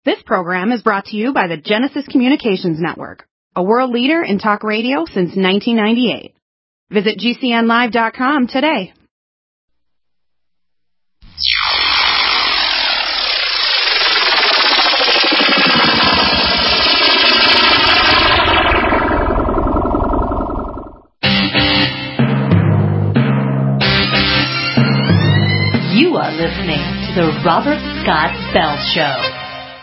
This program is brought to you by the Genesis Communications Network, a world leader in talk radio since 1998. Visit GCNlive.com today. You are listening to the Robert Scott Bell Show.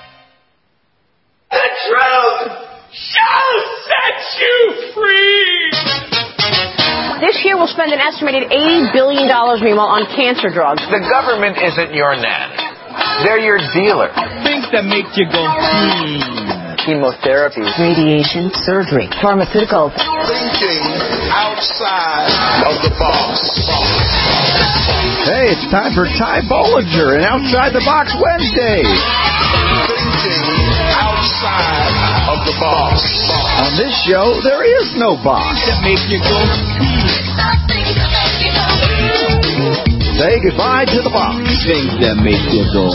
The truth shall set you free! This year we'll spend an estimated $80 billion, meanwhile, on cancer drugs. The government isn't your nanny. They're your dealer. Things that make you go, Chemotherapy. Radiation, surgery, pharmaceuticals. Thinking outside of the box. Hey, it's time for Ty Bollinger and Outside the Box Wednesday. Thinking outside of the box. On this show, there is no box. that make you go, Say goodbye to the box. things that make you go,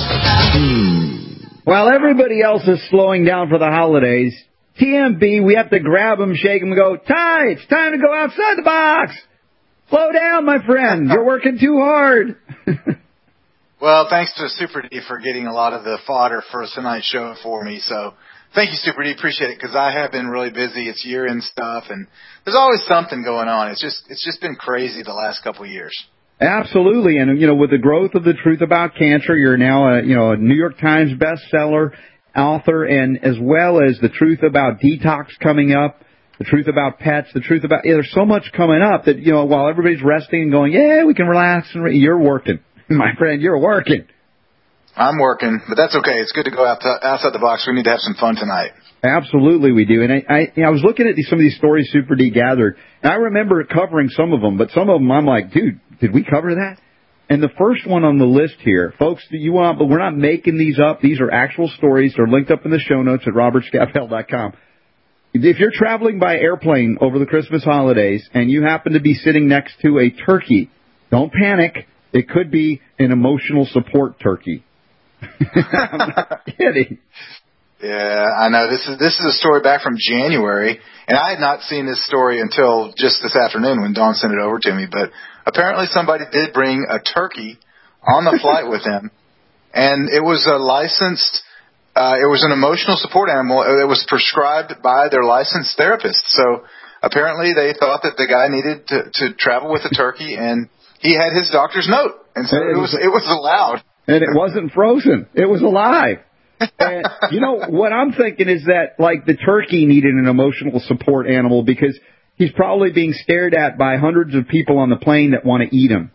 While everybody else is slowing down for the holidays, TMB, we have to grab them, shake them, and go, Ty, it's time to go outside the box. Slow down, my friend. You're working too hard. Well, thanks to Super D for getting a lot of the fodder for tonight's show for me. So thank you, Super D. Appreciate it, because I have been really busy. It's year-end stuff, and there's always something going on. It's just been crazy the last couple of years. Absolutely. And, with the growth of the truth about cancer, you're now a New York Times bestseller author, and as well as the truth about detox coming up, the truth about pets, the truth about, there's so much coming up that, while everybody's resting and going, yeah, we can relax, and you're working. My friend, you're working. I'm working, but that's okay. It's good to go outside the box. We need to have some fun tonight. Absolutely, we do. And I was looking at some of these stories Super D gathered, and I remember covering some of them, but some of them I'm like, dude, did we cover that? And the first one on the list here, folks, but we're not making these up. These are actual stories. They're linked up in the show notes at robertscottbell.com. If you're traveling by airplane over the Christmas holidays and you happen to be sitting next to a turkey, don't panic. It could be an emotional support turkey. I'm not kidding. Yeah, I know. This is a story back from January, and I had not seen this story until just this afternoon when Dawn sent it over to me. But apparently somebody did bring a turkey on the flight with him, and it was a licensed, it was an emotional support animal. It was prescribed by their licensed therapist. So apparently they thought that the guy needed to travel with a turkey, and he had his doctor's note, and so it was allowed. And it wasn't frozen. It was alive. And, what I'm thinking is that, like, the turkey needed an emotional support animal because he's probably being stared at by hundreds of people on the plane that want to eat him.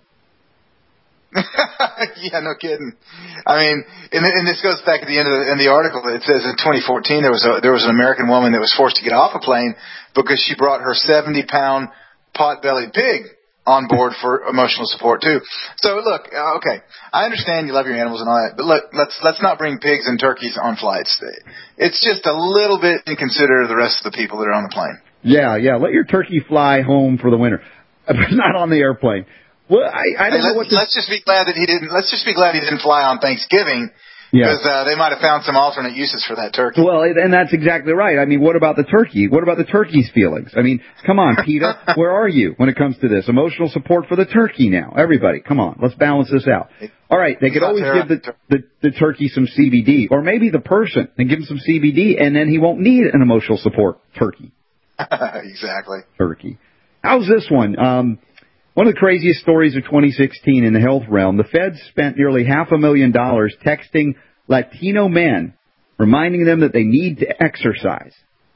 Yeah, no kidding. I mean, and this goes back at the end of the article. It says in 2014 there was an American woman that was forced to get off a plane because she brought her 70-pound pot-bellied pig on board for emotional support too. So look, okay, I understand you love your animals and all that, but look, let's not bring pigs and turkeys on flights. It's just a little bit inconsiderate of the rest of the people that are on the plane. Yeah, let your turkey fly home for the winter, but not on the airplane. Well, I don't know what. Let's just be glad that he didn't. Let's just be glad he didn't fly on Thanksgiving. Because they might have found some alternate uses for that turkey. Well, and that's exactly right. I mean, what about the turkey? What about the turkey's feelings? I mean, come on, PETA, where are you when it comes to this? Emotional support for the turkey now. Everybody, come on, let's balance this out. All right, they could always give the turkey some CBD, or maybe the person, and give him some CBD, and then he won't need an emotional support turkey. Exactly. Turkey. How's this one? One of the craziest stories of 2016 in the health realm, the feds spent nearly $500,000 texting Latino men, reminding them that they need to exercise.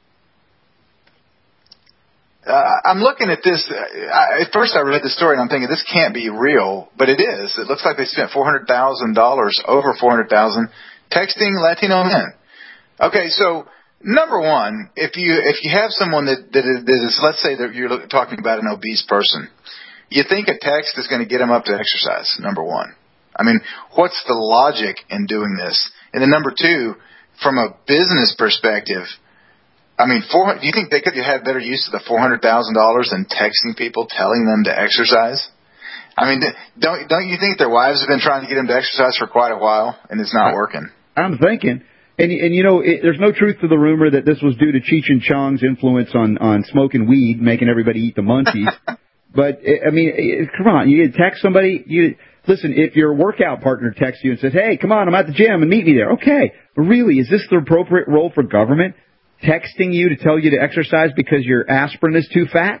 I'm looking at this. At first I read the story and I'm thinking, this can't be real, but it is. It looks like they spent $400,000, over $400,000, texting Latino men. Okay, so number one, if you have someone that is, let's say that you're talking about an obese person, you think a text is going to get them up to exercise, number one. I mean, what's the logic in doing this? And then number two, from a business perspective, I mean, do you think they could have better use of the $400,000 than texting people, telling them to exercise? I mean, don't you think their wives have been trying to get them to exercise for quite a while, and it's not working? I'm thinking, And there's no truth to the rumor that this was due to Cheech and Chong's influence on smoking weed, making everybody eat the munchies. But, I mean, come on, you text somebody, listen, if your workout partner texts you and says, hey, come on, I'm at the gym and meet me there. Okay, but really, is this the appropriate role for government? Texting you to tell you to exercise because your aspirin is too fat?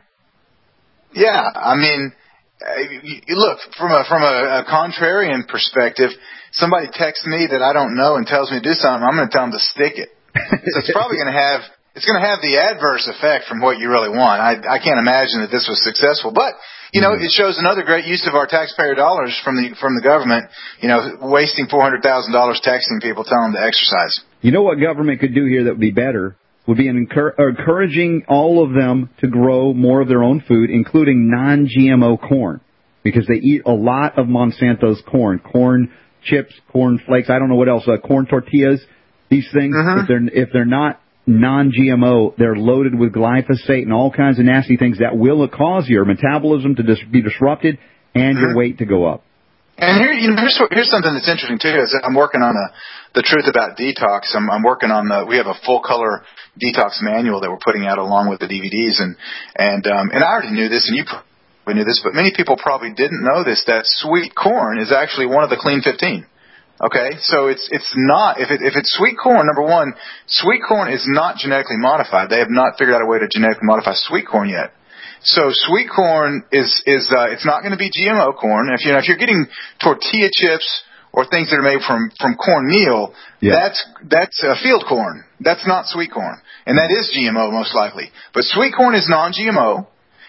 Yeah, I mean, look, from a contrarian perspective, somebody texts me that I don't know and tells me to do something, I'm going to tell them to stick it. So it's probably going to have the adverse effect from what you really want. I can't imagine that this was successful, but it shows another great use of our taxpayer dollars from the government. Wasting $400,000 texting people, telling them to exercise. You know what government could do here that would be better? Would be encouraging all of them to grow more of their own food, including non-GMO corn, because they eat a lot of Monsanto's corn chips, corn flakes. I don't know what else. Corn tortillas. These things, if they're not non-GMO, they're loaded with glyphosate and all kinds of nasty things that will cause your metabolism to be disrupted and your weight to go up. And here's something that's interesting too. Is I'm working on the Truth About Detox. I'm working on we have a full color detox manual that we're putting out along with the DVDs, and I already knew this, and you probably knew this, but many people probably didn't know this, that sweet corn is actually one of the Clean 15. Okay, so it's not, if it's sweet corn, number one, sweet corn is not genetically modified. They have not figured out a way to genetically modify sweet corn yet. So sweet corn is it's not going to be GMO corn. If you're getting tortilla chips or things that are made from cornmeal, that's field corn. That's not sweet corn, and that is GMO most likely. But sweet corn is non-GMO,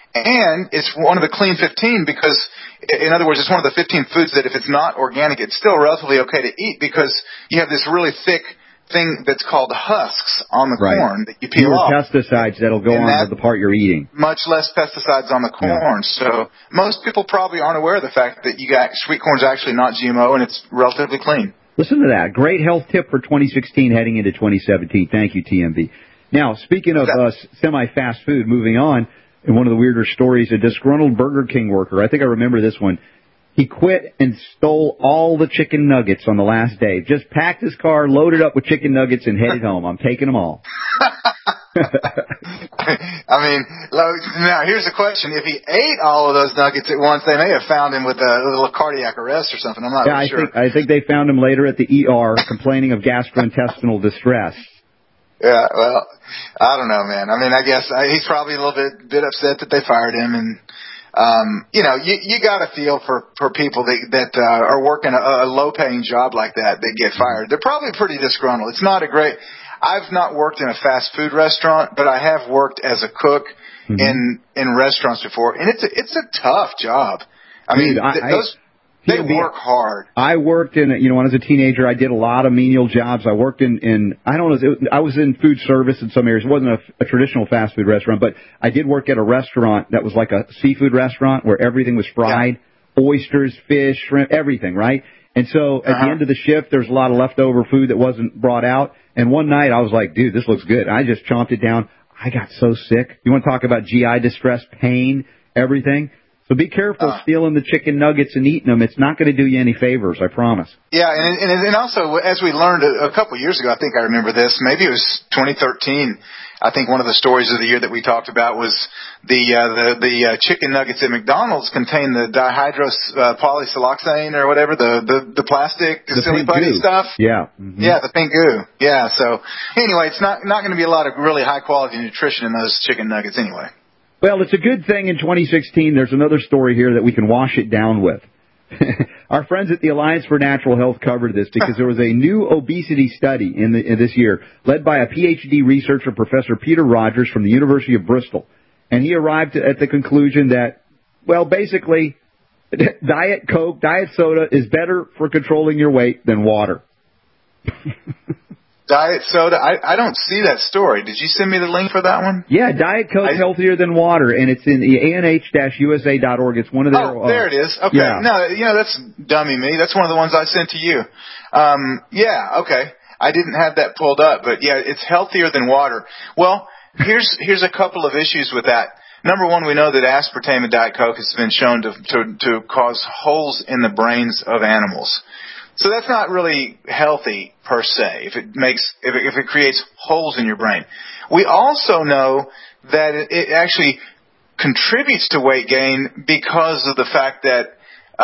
and it's one of the Clean 15 because, in other words, it's one of the 15 foods that if it's not organic, it's still relatively okay to eat because you have this really thick thing that's called husks on the corn that you peel off. Pesticides that'll go on to the part you're eating. Much less pesticides on the corn. So most people probably aren't aware of the fact that sweet corn is actually not GMO and it's relatively clean. Listen to that. Great health tip for 2016 heading into 2017. Thank you, TMB. Now, speaking of semi-fast food, moving on, and one of the weirder stories, a disgruntled Burger King worker, I think I remember this one, he quit and stole all the chicken nuggets on the last day. Just packed his car, loaded up with chicken nuggets, and headed home. I'm taking them all. I mean, now here's the question. If he ate all of those nuggets at once, they may have found him with a little cardiac arrest or something. I'm not really sure. I think they found him later at the ER complaining of gastrointestinal distress. Yeah, well, I don't know, man. I mean, I guess he's probably a little bit upset that they fired him, and you got to feel for people that are working a low-paying job like that get fired. They're probably pretty disgruntled. It's not a great. I've not worked in a fast food restaurant, but I have worked as a cook in restaurants before, and it's a tough job. I mean, they work hard. I worked in, when I was a teenager, I did a lot of menial jobs. I worked in I don't know, I was in food service in some areas. It wasn't a traditional fast food restaurant, but I did work at a restaurant that was like a seafood restaurant where everything was fried, oysters, fish, shrimp, everything, right? And so at the end of the shift, there's a lot of leftover food that wasn't brought out. And one night I was like, dude, this looks good. And I just chomped it down. I got so sick. You want to talk about GI distress, pain, everything? So be careful stealing the chicken nuggets and eating them. It's not going to do you any favors, I promise. Yeah, and also, as we learned a couple of years ago, I think I remember this, maybe it was 2013, I think one of the stories of the year that we talked about was the chicken nuggets at McDonald's contain the dihydropolysilicoxane or whatever, the plastic, the silly putty stuff. Yeah. Mm-hmm. Yeah, the pink goo. Yeah, so anyway, it's not going to be a lot of really high-quality nutrition in those chicken nuggets anyway. Well, it's a good thing in 2016 there's another story here that we can wash it down with. Our friends at the Alliance for Natural Health covered this because there was a new obesity study in this year led by a PhD researcher, Professor Peter Rogers from the University of Bristol. And he arrived at the conclusion that, well, basically, Diet Coke, Diet Soda is better for controlling your weight than water. Diet soda? I don't see that story. Did you send me the link for that one? Yeah, Diet Coke's healthier than water, and it's in the anh-usa.org. It's one of their... Oh, there it is. Okay. Yeah. No, that's dummy me. That's one of the ones I sent to you. Yeah, okay. I didn't have that pulled up, but yeah, it's healthier than water. Well, here's a couple of issues with that. Number one, we know that aspartame in Diet Coke has been shown to cause holes in the brains of animals. So that's not really healthy per se if it creates holes in your brain. We also know that it actually contributes to weight gain because of the fact that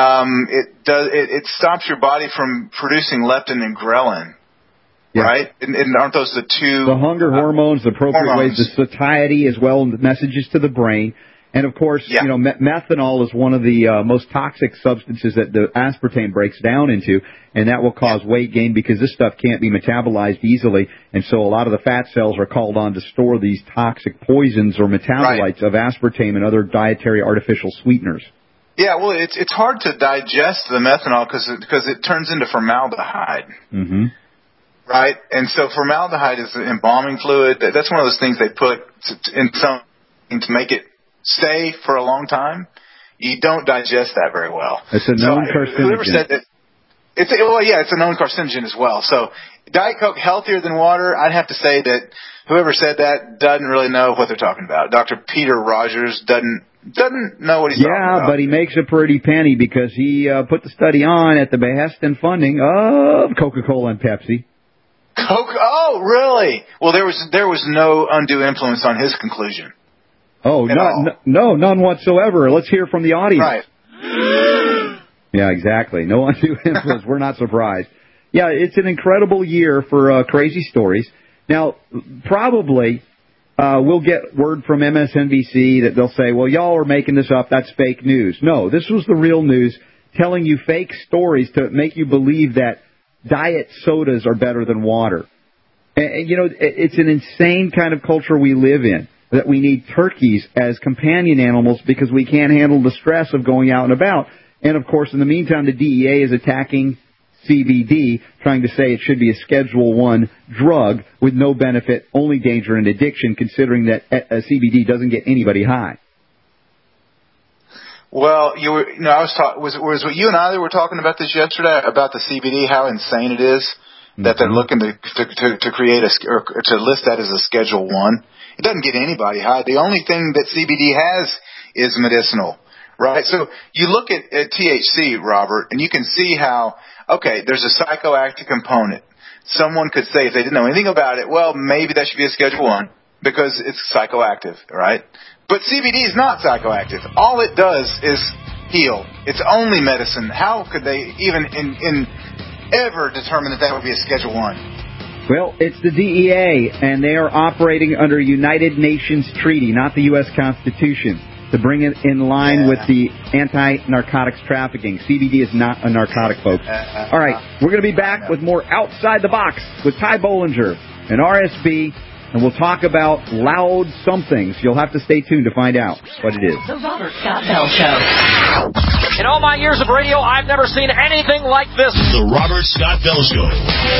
it stops your body from producing leptin and ghrelin. Yeah. Right? And aren't those the two? The hunger hormones, the appropriate ways, the satiety as well, and the messages to the brain. And, of course, methanol is one of the most toxic substances that the aspartame breaks down into, and that will cause weight gain because this stuff can't be metabolized easily. And so a lot of the fat cells are called on to store these toxic poisons or metabolites of aspartame and other dietary artificial sweeteners. Yeah, well, it's hard to digest the methanol because it turns into formaldehyde. Mm-hmm. Right? And so formaldehyde is an embalming fluid. That's one of those things they put in something to make it stay for a long time. You don't digest that very well. It's a known carcinogen. Whoever said that, it's a known carcinogen as well. So Diet Coke healthier than water? I'd have to say that whoever said that doesn't really know what they're talking about. Dr. Peter Rogers doesn't know what he's talking about. Yeah, but he makes a pretty penny because he put the study on at the behest and funding of Coca-Cola and Pepsi. Coke? Oh, really? Well, there was no undue influence on his conclusion. Oh, no, none whatsoever. Let's hear from the audience. Right. Yeah, exactly. No undue influence. We're not surprised. Yeah, it's an incredible year for crazy stories. Now, probably we'll get word from MSNBC that they'll say, well, y'all are making this up. That's fake news. No, this was the real news, telling you fake stories to make you believe that diet sodas are better than water. And it's an insane kind of culture we live in, that we need turkeys as companion animals because we can't handle the stress of going out and about. And, of course, in the meantime, the DEA is attacking CBD, trying to say it should be a Schedule I drug with no benefit, only danger and addiction, considering that CBD doesn't get anybody high. Well, was what you and I were talking about this yesterday about the CBD, how insane it is that they're looking to create to list that as a Schedule I. It doesn't get anybody high. The only thing that CBD has is medicinal, right? So you look at THC, Robert, and you can see how, okay, there's a psychoactive component. Someone could say, if they didn't know anything about it, well, maybe that should be a Schedule I because it's psychoactive, right? But CBD is not psychoactive. All it does is heal. It's only medicine. How could they even ever determine that would be a Schedule I? Well, it's the DEA, and they are operating under a United Nations treaty, not the U.S. Constitution, to bring it in line with the anti-narcotics trafficking. CBD is not a narcotic, folks. All right, we're going to be back with more Outside the Box with Ty Bollinger and RSB. And we'll talk about loud somethings. You'll have to stay tuned to find out what it is. The Robert Scott Bell Show. In all my years of radio, I've never seen anything like this. The Robert Scott Bell Show.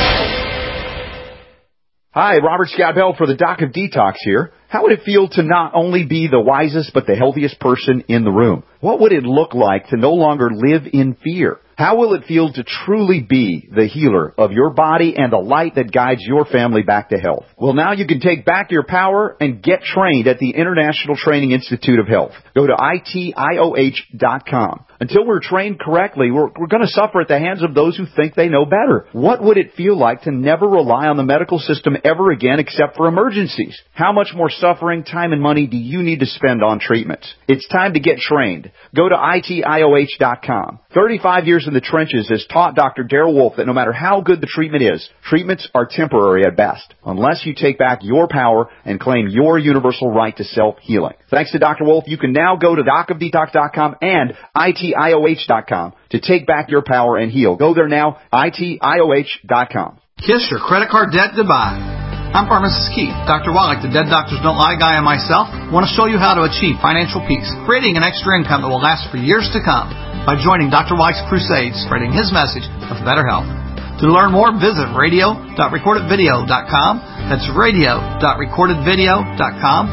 Hi, Robert Scott Bell for the Doc of Detox here. How would it feel to not only be the wisest but the healthiest person in the room? What would it look like to no longer live in fear? How will it feel to truly be the healer of your body and the light that guides your family back to health? Well, now you can take back your power and get trained at the International Training Institute of Health. Go to ITIOH.com. Until we're trained correctly, we're going to suffer at the hands of those who think they know better. What would it feel like to never rely on the medical system ever again except for emergencies? How much more suffering, time, and money do you need to spend on treatments? It's time to get trained. Go to ITIOH.com. 35 years in the trenches has taught Dr. Darrell Wolfe that no matter how good the treatment is, treatments are temporary at best, unless you take back your power and claim your universal right to self-healing. Thanks to Dr. Wolfe, you can now go to docofdetox.com and ITIOH.com to take back your power and heal. Go there now, ITIOH.com. Kiss your credit card debt goodbye. I'm Pharmacist Keith. Dr. Wallach, the Dead Doctors Don't Lie guy, and myself want to show you how to achieve financial peace, creating an extra income that will last for years to come by joining Dr. Wallach's crusade, spreading his message of better health. To learn more, visit radio.recordedvideo.com. That's radio.recordedvideo.com,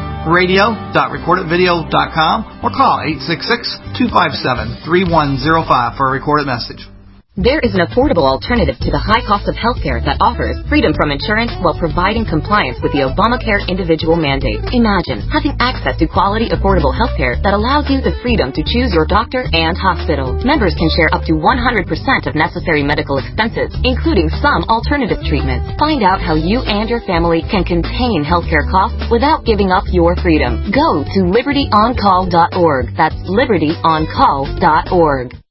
radio.recordedvideo.com, or call 866-257-3105 for a recorded message. There is an affordable alternative to the high cost of healthcare that offers freedom from insurance while providing compliance with the Obamacare individual mandate. Imagine having access to quality, affordable healthcare that allows you the freedom to choose your doctor and hospital. Members can share up to 100% of necessary medical expenses, including some alternative treatments. Find out how you and your family can contain healthcare costs without giving up your freedom. Go to libertyoncall.org. That's libertyoncall.org.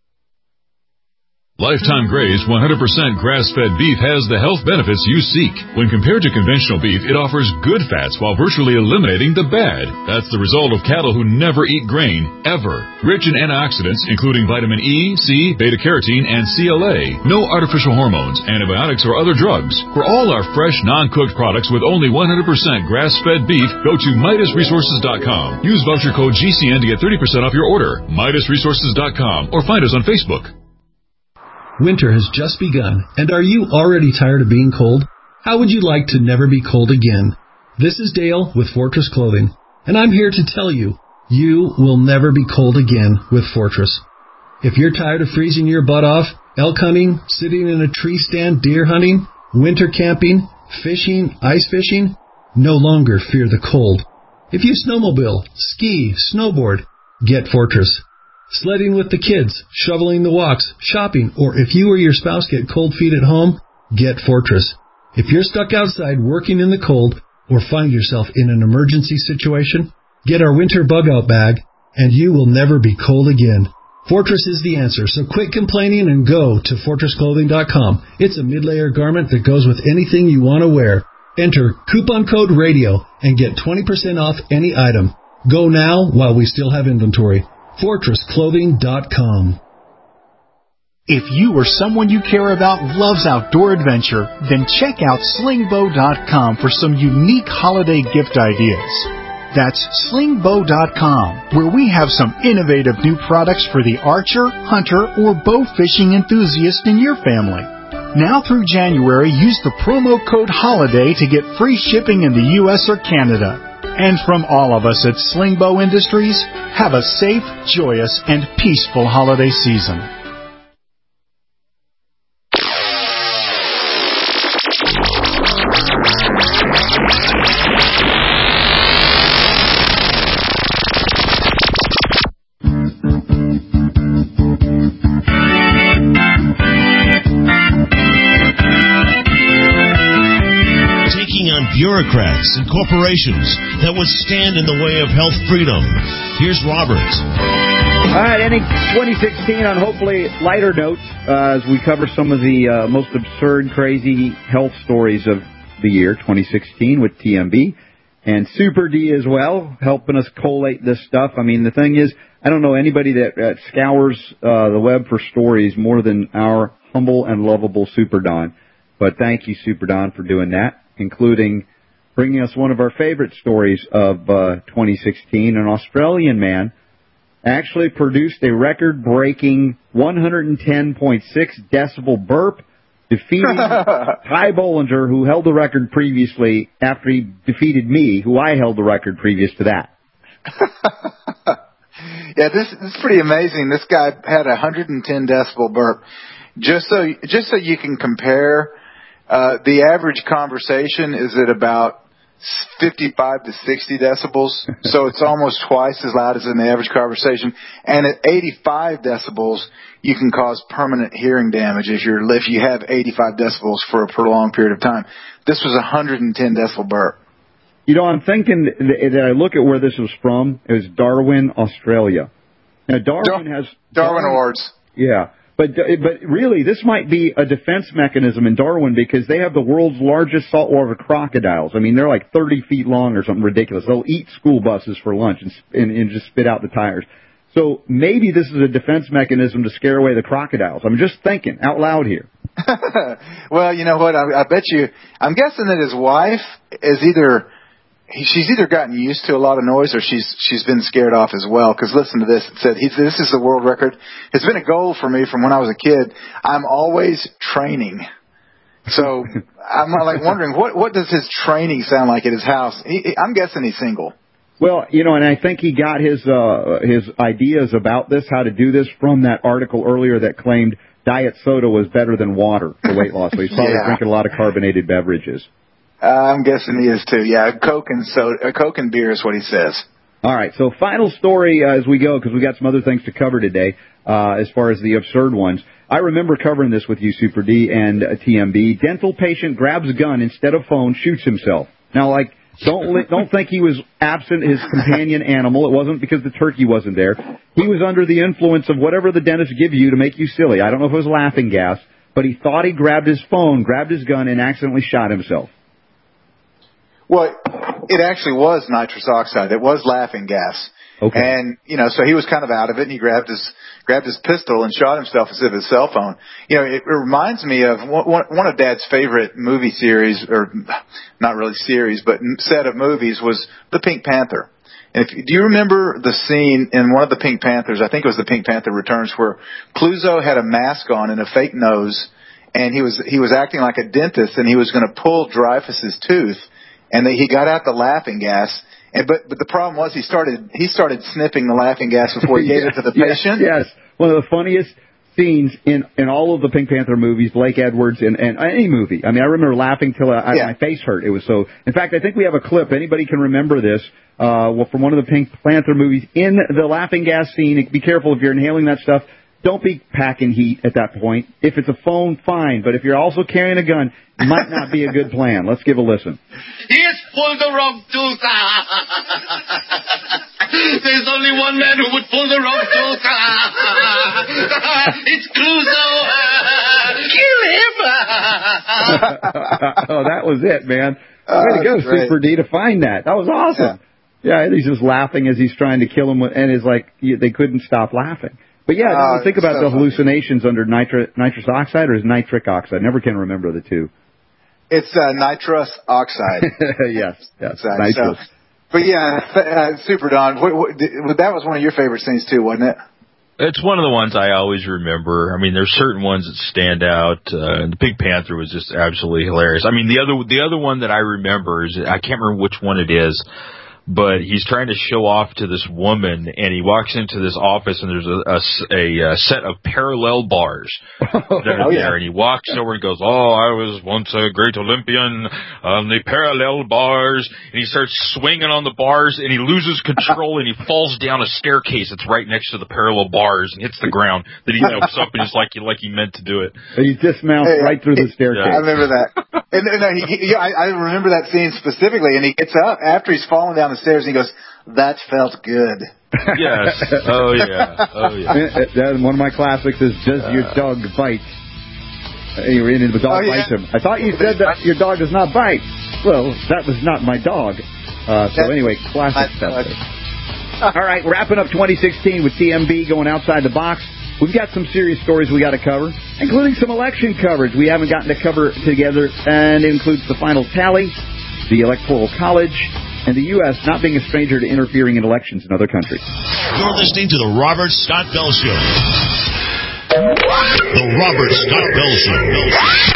Lifetime Graze 100% grass-fed beef has the health benefits you seek. When compared to conventional beef, it offers good fats while virtually eliminating the bad. That's the result of cattle who never eat grain, ever. Rich in antioxidants, including vitamin E, C, beta-carotene, and CLA. No artificial hormones, antibiotics, or other drugs. For all our fresh, non-cooked products with only 100% grass-fed beef, go to MidasResources.com. Use voucher code GCN to get 30% off your order. MidasResources.com or find us on Facebook. Winter has just begun, and are you already tired of being cold? How would you like to never be cold again? This is Dale with Fortress Clothing, and I'm here to tell you, you will never be cold again with Fortress. If you're tired of freezing your butt off, elk hunting, sitting in a tree stand, deer hunting, winter camping, fishing, ice fishing, no longer fear the cold. If you snowmobile, ski, snowboard, get Fortress. Sledding with the kids, shoveling the walks, shopping, or if you or your spouse get cold feet at home, get Fortress. If you're stuck outside working in the cold or find yourself in an emergency situation, get our winter bug-out bag, and you will never be cold again. Fortress is the answer, so quit complaining and go to FortressClothing.com. It's a mid-layer garment that goes with anything you want to wear. Enter coupon code RADIO and get 20% off any item. Go now while we still have inventory. FortressClothing.com. If you or someone you care about loves outdoor adventure, then check out slingbow.com for some unique holiday gift ideas. That's slingbow.com, where we have some innovative new products for the archer, hunter, or bow fishing enthusiast in your family. Now through January, use the promo code HOLIDAY to get free shipping in the U.S. or Canada. And from all of us at Slingbow Industries, have a safe, joyous, and peaceful holiday season. Bureaucrats and corporations that would stand in the way of health freedom. Here's Robert. All right, ending 2016 on hopefully lighter notes as we cover some of the most absurd, crazy health stories of the year 2016 with TMB. And Super D as well, helping us collate this stuff. I mean, the thing is, I don't know anybody that scours the web for stories more than our humble and lovable Super Don. But thank you, Super Don, for doing that, including bringing us one of our favorite stories of 2016. An Australian man actually produced a record-breaking 110.6 decibel burp, defeating Ty Bollinger, who held the record previously, after he defeated me, who I held the record previous to that. Yeah, this is pretty amazing. This guy had a 110 decibel burp. Just so you can compare, the average conversation is at about 55 to 60 decibels, so it's almost twice as loud as in the average conversation. And at 85 decibels, you can cause permanent hearing damage if you have 85 decibels for a prolonged period of time. This was a 110 decibel burp. You know, I'm thinking that I look at where this was from. It was Darwin, Australia. Now, Darwin has Darwin Awards. Yeah. But really, this might be a defense mechanism in Darwin because they have the world's largest saltwater crocodiles. I mean, they're like 30 feet long or something ridiculous. They'll eat school buses for lunch and just spit out the tires. So maybe this is a defense mechanism to scare away the crocodiles. I'm just thinking out loud here. Well, you know what? I bet you. I'm guessing that his wife is she's either gotten used to a lot of noise or she's been scared off as well. Because listen to this. It said, this is the world record. It's been a goal for me from when I was a kid. I'm always training. So I'm like wondering, what does his training sound like at his house? I'm guessing he's single. Well, you know, and I think he got his ideas about this, how to do this, from that article earlier that claimed diet soda was better than water for weight loss. So he's probably drinking a lot of carbonated beverages. I'm guessing he is too. Yeah, Coke and beer is what he says. All right, so final story as we go, because we got some other things to cover today as far as the absurd ones. I remember covering this with you, Super D and TMB. Dental patient grabs a gun instead of phone, shoots himself. Now, like, don't think he was absent his companion animal. It wasn't because the turkey wasn't there. He was under the influence of whatever the dentists give you to make you silly. I don't know if it was laughing gas, but he thought he grabbed his phone, grabbed his gun, and accidentally shot himself. Well, it actually was nitrous oxide. It was laughing gas. Okay. And, so he was kind of out of it, and he grabbed his pistol and shot himself instead of his cell phone. It reminds me of one of Dad's favorite movie series, or not really series, but set of movies, was The Pink Panther. And do you remember the scene in one of the Pink Panthers, I think it was The Pink Panther Returns, where Clouseau had a mask on and a fake nose, and he was acting like a dentist, and he was going to pull Dreyfus's tooth, and he got out the laughing gas. But the problem was he started sniffing the laughing gas before he gave it to the patient. Yes. One of the funniest scenes in all of the Pink Panther movies, Blake Edwards, and any movie. I mean, I remember laughing till my face hurt. It was so. In fact, I think we have a clip. Anybody can remember this from one of the Pink Panther movies. In the laughing gas scene, be careful if you're inhaling that stuff. Don't be packing heat at that point. If it's a phone, fine. But if you're also carrying a gun, it might not be a good plan. Let's give a listen. He has pulled the wrong tooth. There's only one man who would pull the wrong tooth. It's Clouseau. Kill him. Oh, that was it, man. Way to go, great. Super D, to find that. That was awesome. Yeah, he's just laughing as he's trying to kill him, and it's like they couldn't stop laughing. But yeah, think about the hallucinations under nitrous oxide, or is nitric oxide? Never can remember the two. It's nitrous oxide. yes, nitrous. So, but yeah, Super Don, that was one of your favorite scenes too, wasn't it? It's one of the ones I always remember. I mean, there's certain ones that stand out. The Pink Panther was just absolutely hilarious. I mean, the other one that I remember is, I can't remember which one it is, but he's trying to show off to this woman, and he walks into this office, and there's a set of parallel bars that are there, and he walks over and goes, I was once a great Olympian on the parallel bars, and he starts swinging on the bars, and he loses control, and he falls down a staircase that's right next to the parallel bars and hits the ground. Then he jumps up and just like he meant to do it. He dismounts right through the staircase. I remember that. And I remember that scene specifically, and he gets up after he's fallen down the stairs, and he goes, "That felt good." Yes. Oh yeah. One of my classics is, "Does your dog bite?" The dog bites him. I thought you said that your dog does not bite. Well, that was not my dog. Anyway, classic stuff. All right, wrapping up 2016 with TMB going outside the box. We've got some serious stories we got to cover, including some election coverage we haven't gotten to cover together, and it includes the final tally, the Electoral College, and the U.S. not being a stranger to interfering in elections in other countries. You're listening to The Robert Scott Bell Show. The Robert Scott Bell Show.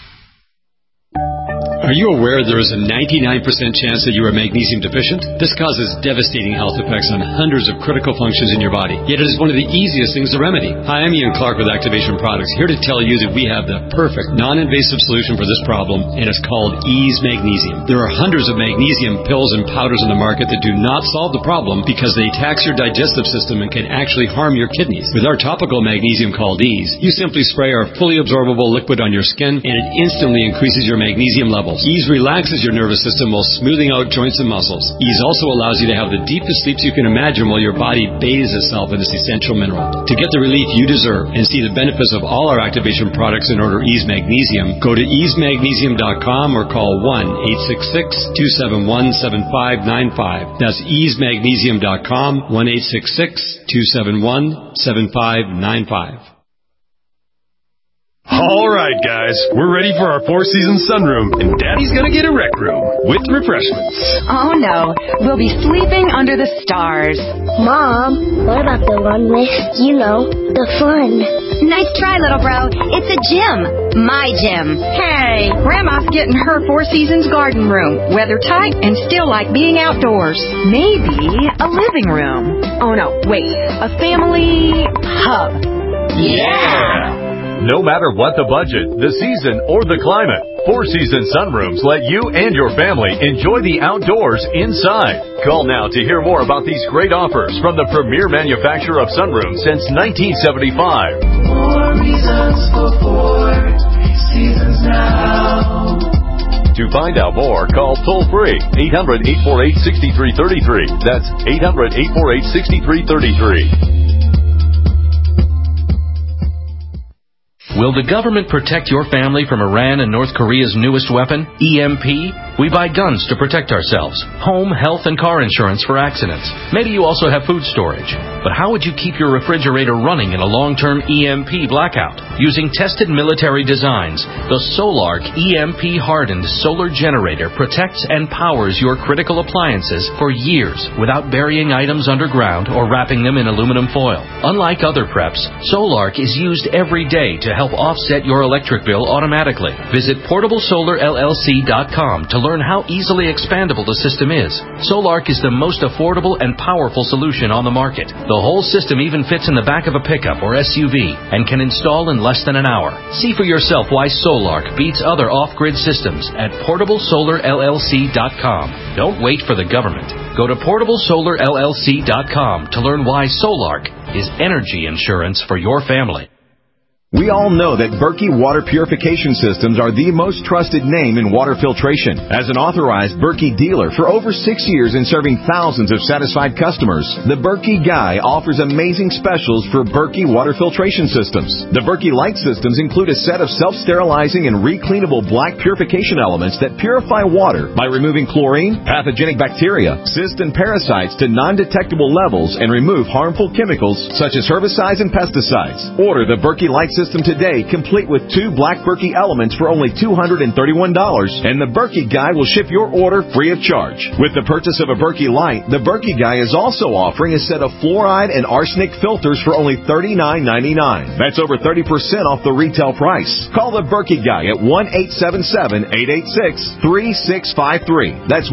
Are you aware there is a 99% chance that you are magnesium deficient? This causes devastating health effects on hundreds of critical functions in your body, yet it is one of the easiest things to remedy. Hi, I'm Ian Clark with Activation Products, here to tell you that we have the perfect non-invasive solution for this problem, and it's called Ease Magnesium. There are hundreds of magnesium pills and powders on the market that do not solve the problem because they tax your digestive system and can actually harm your kidneys. With our topical magnesium called Ease, you simply spray our fully absorbable liquid on your skin, and it instantly increases your magnesium levels. Ease relaxes your nervous system while smoothing out joints and muscles. Ease also allows you to have the deepest sleeps you can imagine while your body bathes itself in this essential mineral. To get the relief you deserve and see the benefits of all our Activation products and order Ease Magnesium, go to easemagnesium.com or call 1-866-271-7595. That's easemagnesium.com, 1-866-271-7595. All right, guys, we're ready for our four-season sunroom, and Daddy's gonna get a rec room with refreshments. Oh, no. We'll be sleeping under the stars. Mom, what about the one with, the fun? Nice try, little bro. It's a gym. My gym. Hey, Grandma's getting her Four Seasons garden room. Weather tight and still like being outdoors. Maybe a living room. Oh, no, wait. A family hub. Yeah! No matter what the budget, the season, or the climate, Four Seasons Sunrooms let you and your family enjoy the outdoors inside. Call now to hear more about these great offers from the premier manufacturer of sunrooms since 1975. More reasons for Four Seasons now. To find out more, call toll-free 800-848-6333. That's 800-848-6333. Will the government protect your family from Iran and North Korea's newest weapon, EMP? We buy guns to protect ourselves, home, health, and car insurance for accidents. Maybe you also have food storage. But how would you keep your refrigerator running in a long-term EMP blackout? Using tested military designs, the Solark EMP-hardened solar generator protects and powers your critical appliances for years without burying items underground or wrapping them in aluminum foil. Unlike other preps, Solark is used every day to help offset your electric bill automatically. Visit PortableSolarLLC.com to learn how easily expandable the system is. Solark is the most affordable and powerful solution on the market. The whole system even fits in the back of a pickup or SUV and can install in less than an hour. See for yourself why Solark beats other off-grid systems at PortableSolarLLC.com. Don't wait for the government. Go to PortableSolarLLC.com to learn why Solark is energy insurance for your family. We all know that Berkey Water Purification Systems are the most trusted name in water filtration. As an authorized Berkey dealer for over 6 years and serving thousands of satisfied customers, the Berkey Guy offers amazing specials for Berkey Water Filtration Systems. The Berkey Light Systems include a set of self-sterilizing and recleanable black purification elements that purify water by removing chlorine, pathogenic bacteria, cysts, and parasites to non-detectable levels and remove harmful chemicals such as herbicides and pesticides. Order the Berkey Light System today, complete with 2 black Berkey elements for only $231, and the Berkey Guy will ship your order free of charge. With the purchase of a Berkey Light, the Berkey Guy is also offering a set of fluoride and arsenic filters for only $39.99. That's over 30% off the retail price. Call the Berkey Guy at 1-877-886-3653. That's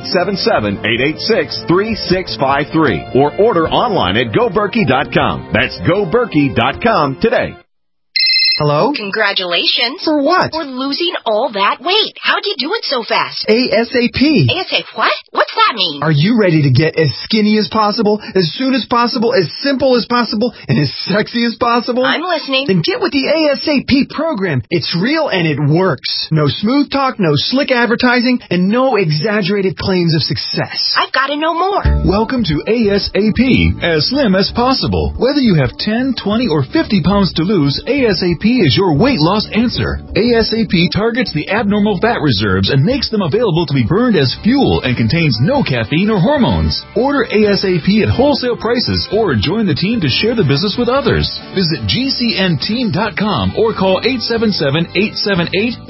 1-877-886-3653. Or order online at GoBerkey.com. That's GoBerkey.com today. Hello? Congratulations. For what? For losing all that weight. How'd you do it so fast? ASAP. ASAP what? What's that mean? Are you ready to get as skinny as possible, as soon as possible, as simple as possible, and as sexy as possible? I'm listening. Then get with the ASAP program. It's real and it works. No smooth talk, no slick advertising, and no exaggerated claims of success. I've got to know more. Welcome to ASAP, as slim as possible. Whether you have 10, 20, or 50 pounds to lose, ASAP is your weight loss answer. ASAP targets the abnormal fat reserves and makes them available to be burned as fuel and contains no caffeine or hormones. Order ASAP at wholesale prices or join the team to share the business with others. Visit GCNteam.com or call 877-878-4203.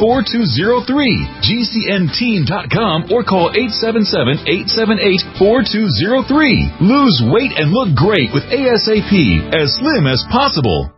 GCNteam.com or call 877-878-4203. Lose weight and look great with ASAP, as slim as possible.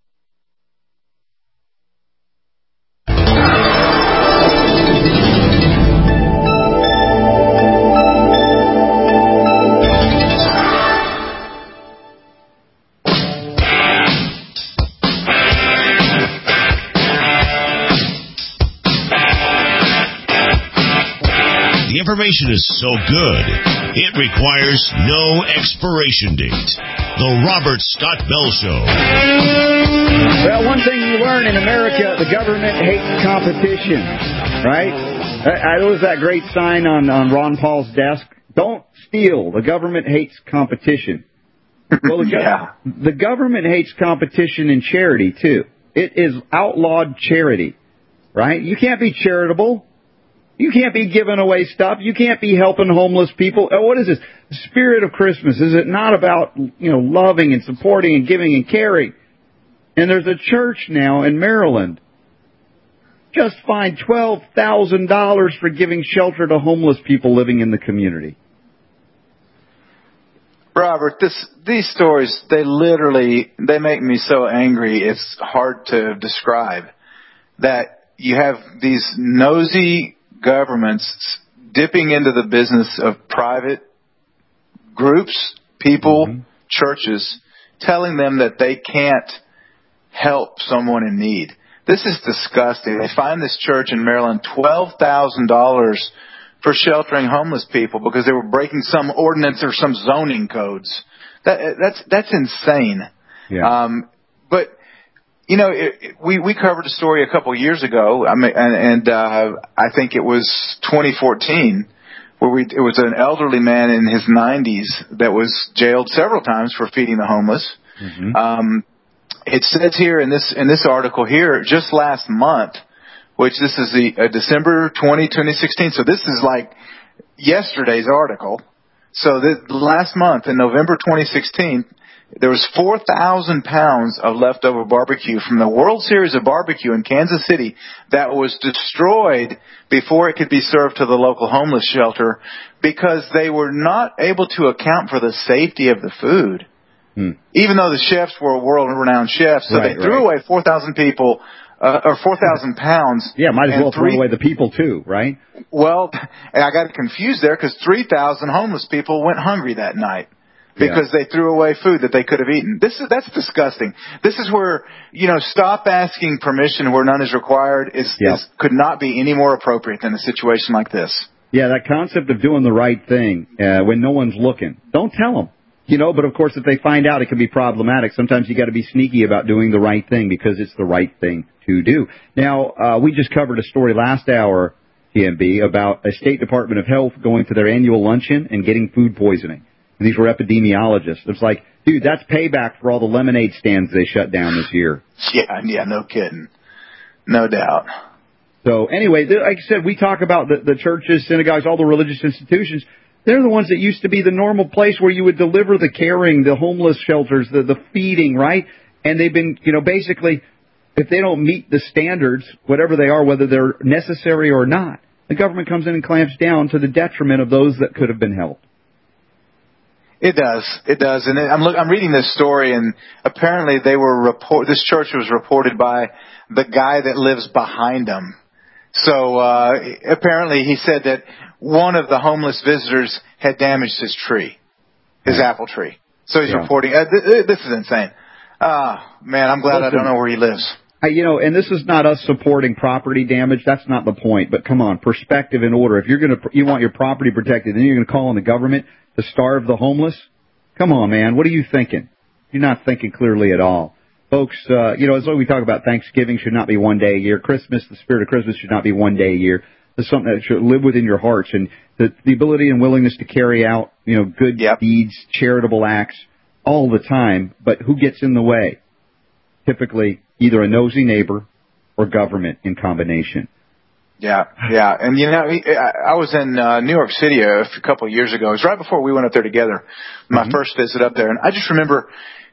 The information is so good, it requires no expiration date. The Robert Scott Bell Show. Well, one thing you learn in America, the government hates competition, right? There was that great sign on Ron Paul's desk, don't steal, the government hates competition. Well, the government hates competition in charity, too. It is outlawed charity, right? You can't be charitable. You can't be giving away stuff. You can't be helping homeless people. What is this? The spirit of Christmas. Is it not about, loving and supporting and giving and caring? And there's a church now in Maryland just fined $12,000 for giving shelter to homeless people living in the community. Robert, these stories, they make me so angry, it's hard to describe. That you have these nosy governments dipping into the business of private groups, people, churches, telling them that they can't help someone in need. This is disgusting. They fined this church in Maryland $12,000 for sheltering homeless people because they were breaking some ordinance or some zoning codes. That's insane. Yeah. But you know, we covered a story a couple of years ago. I think it was 2014, where it was an elderly man in his 90s that was jailed several times for feeding the homeless. Mm-hmm. It says here in this article here, just last month, which this is the December 2016. So this is like yesterday's article. So last month in November 2016, there was 4,000 pounds of leftover barbecue from the World Series of Barbecue in Kansas City that was destroyed before it could be served to the local homeless shelter because they were not able to account for the safety of the food. Even though the chefs were world-renowned chefs, so they threw away 4,000 people, or 4,000 pounds. Yeah, might as well throw away the people too, right? Well, I got confused there because 3,000 homeless people went hungry that night because they threw away food that they could have eaten. That's disgusting. This is where, stop asking permission where none is required could not be any more appropriate than a situation like this. Yeah, that concept of doing the right thing when no one's looking. Don't tell them. But of course, if they find out, it can be problematic. Sometimes you got to be sneaky about doing the right thing because it's the right thing to do. Now, we just covered a story last hour, TMB, about a State Department of Health going to their annual luncheon and getting food poisoning. And these were epidemiologists. It's like, dude, that's payback for all the lemonade stands they shut down this year. Yeah, no kidding. No doubt. So anyway, like I said, we talk about the churches, synagogues, all the religious institutions. They're the ones that used to be the normal place where you would deliver the caring, the homeless shelters, the feeding, right? And they've been, basically, if they don't meet the standards, whatever they are, whether they're necessary or not, the government comes in and clamps down to the detriment of those that could have been helped. It does. And I'm reading this story, and apparently this church was reported by the guy that lives behind them. So apparently he said that one of the homeless visitors had damaged his tree, his apple tree. So he's reporting. This is insane. Man, I'm glad I don't know where he lives. And this is not us supporting property damage. That's not the point. But come on, perspective in order. If you want your property protected, then you're going to call on the government to starve the homeless? Come on, man. What are you thinking? You're not thinking clearly at all. Folks, as though we talk about Thanksgiving should not be one day a year. Christmas, the spirit of Christmas should not be one day a year. It's something that should live within your hearts. And the ability and willingness to carry out, good deeds, charitable acts all the time. But who gets in the way? Typically, either a nosy neighbor or government in combination. Yeah. And, I was in New York City a couple of years ago. It was right before we went up there together, my first visit up there. And I just remember,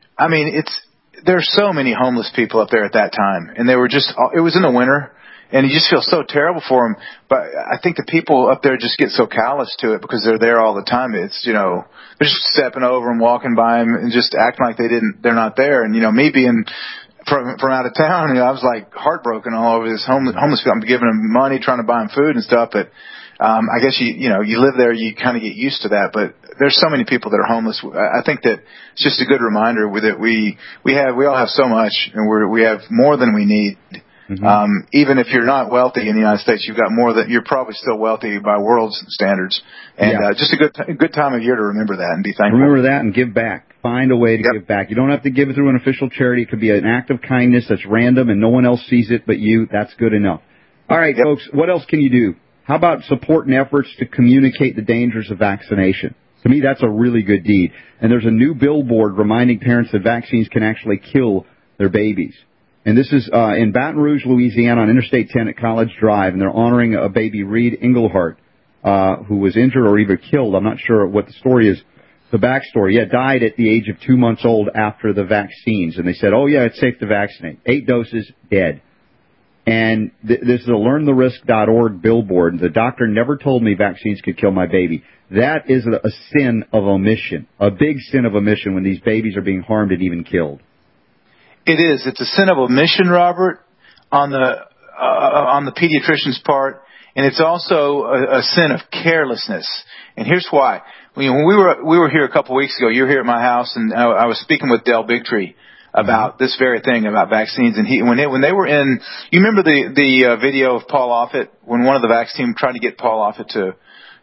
there's so many homeless people up there at that time. And they were it was in the winter. And you just feel so terrible for them. But I think the people up there just get so callous to it because they're there all the time. It's, they're just stepping over and walking by them and just acting like they're not there. And, me being from out of town, I was like heartbroken all over this homeless people. I'm giving them money, trying to buy them food and stuff. But, I guess you live there, you kind of get used to that. But there's so many people that are homeless. I think that it's just a good reminder that we all have so much and we have more than we need. Mm-hmm. Even if you're not wealthy in the United States, you've got more than you're probably still wealthy by world standards. And just a good time of year to remember that and be thankful. Remember that and give back. Find a way to give back. You don't have to give it through an official charity. It could be an act of kindness that's random and no one else sees it but you. That's good enough. All right, folks, what else can you do? How about supporting efforts to communicate the dangers of vaccination? To me, that's a really good deed. And there's a new billboard reminding parents that vaccines can actually kill their babies. And this is in Baton Rouge, Louisiana, on Interstate 10 at College Drive, and they're honoring a baby, Reed Englehart, who was injured or even killed. I'm not sure what the story is, the backstory. Died at the age of 2 months old after the vaccines. And they said, it's safe to vaccinate. 8 doses, dead. And this is a learntherisk.org billboard. The doctor never told me vaccines could kill my baby. That is a sin of omission, a big sin of omission when these babies are being harmed and even killed. It is. It's a sin of omission, Robert, on the pediatrician's part, and it's also a sin of carelessness. And here's why. When we were here a couple of weeks ago, you were here at my house, and I was speaking with Del Bigtree about this very thing about vaccines. And when they were in, you remember the video of Paul Offit when one of the vaccine team tried to get Paul Offit to